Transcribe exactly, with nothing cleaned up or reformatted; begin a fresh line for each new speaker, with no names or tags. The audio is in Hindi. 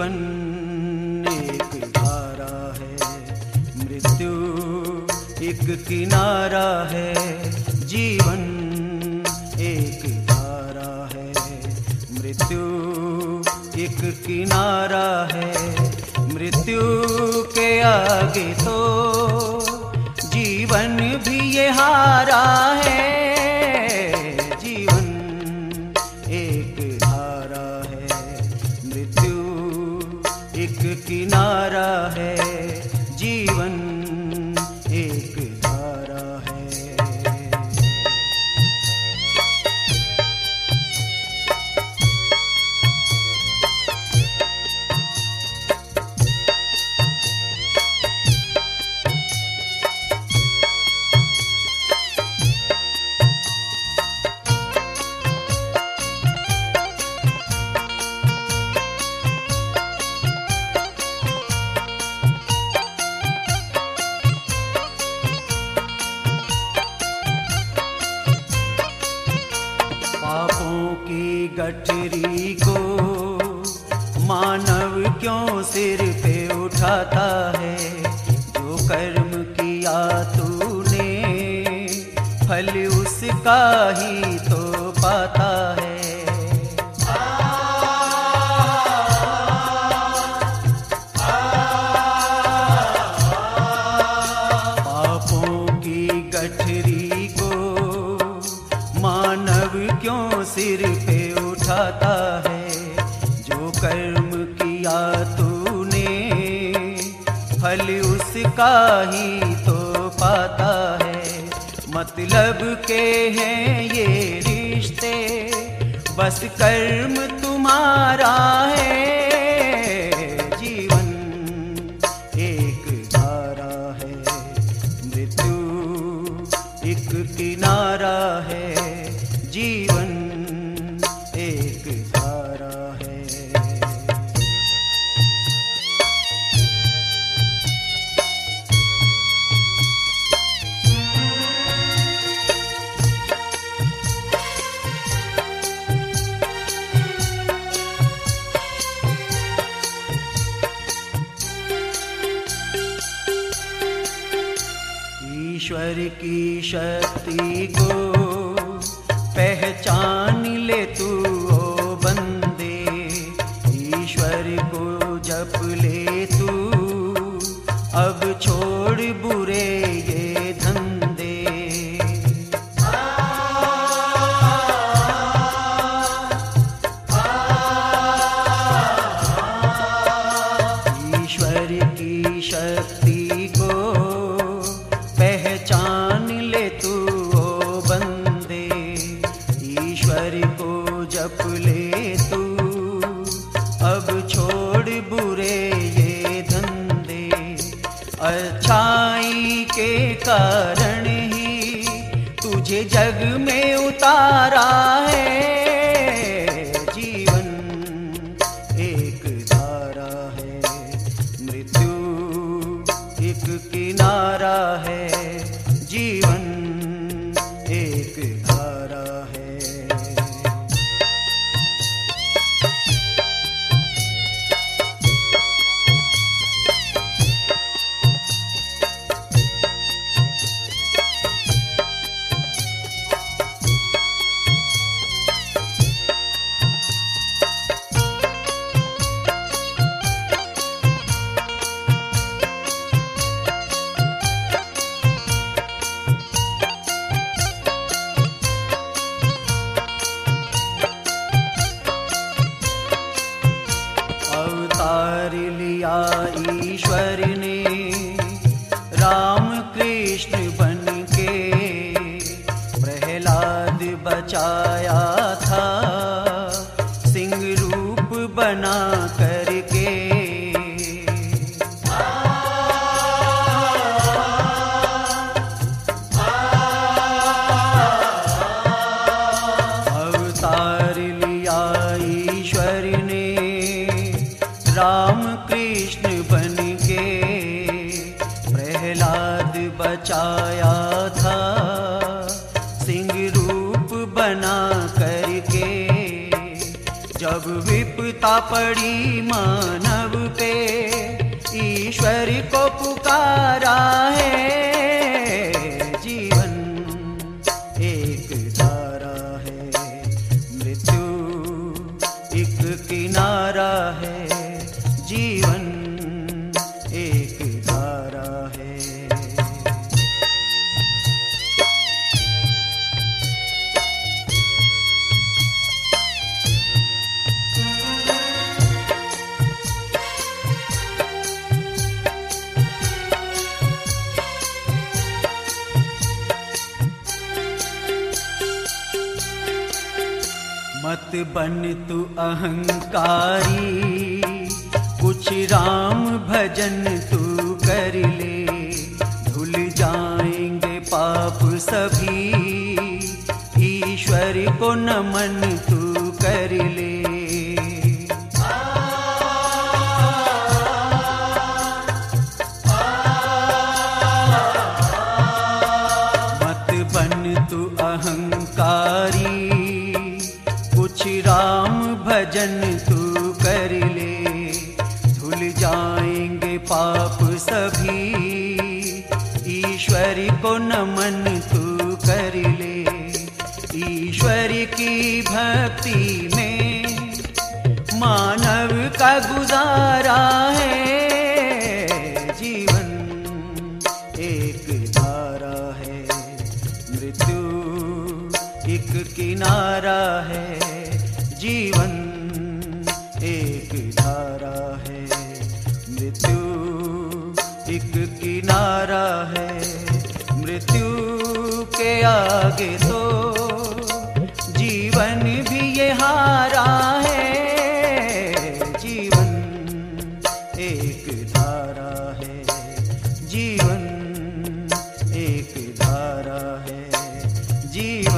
जीवन एक धारा है, मृत्यु एक किनारा है। जीवन एक धारा है, मृत्यु एक किनारा है। मृत्यु के आगे तो जीवन भी ये हारा है। जीवन एक धारा है, मृत्यु एक किनारा है। जीवन एक धारा है। पापों की गठरी को मानव क्यों सिर पे उठाता है। जो कर्म किया तूने फल उसका ही तो पाता है। पापों की गठरी को मानव क्यों सिर पे उठाता है। जो कर्म किया तूने फल उसका ही तो पाता है। मतलब के हैं ये रिश्ते, बस कर्म तुम्हारा है। जीवन एक धारा है, मृत्यु एक किनारा है। जीवन एक धारा है। ईश्वर की शक्ति को पहचान ले तू ओ बंदे। ईश्वर को जप ले तू, अब छोड़ बुरे ये धंधे। ईश्वर की शक्ति को पहचान ले तू ओ बंदे। ईश्वर को जप ले तू, अब छोड़ बुरे ये धंधे। अच्छाई के कारण ही तुझे जग में उतारा है। जीवन एक धारा है, मृत्यु एक किनारा है। जीवन एक धारा है। अवतार लिया ईश्वर ने राम कृष्ण बन के। प्रहलाद बचाया था सिंह रूप बना करके। अवतार लिया ईश्वर ने राम कृष्ण बन के। प्रहलाद बचाया था सिंह रूप बना करके। जब विपता पड़ी मानव पे, ईश्वर को पुकारा है। जीवन एक धारा है, मृत्यु एक किनारा है। जीवन एक धारा है। मत बन तू अहंकारी, कुछ राम भजन तू कर ले। धुल जाएंगे पाप सभी, ईश्वर को नमन तू कर ले। मत बन तू अहंकारी, कुछ राम भजन तू कर ले। धुल जाएंगे पाप सभी, ईश्वर को नमन तू कर ले। ईश्वर की भक्ति में मानव का गुजारा है। जीवन एक धारा है, मृत्यु एक किनारा है। जीवन एक धारा है, मृत्यु एक किनारा है। मृत्यु के आगे तो जीवन भी ये हारा है। जीवन एक धारा है, जीवन एक धारा है। जीवन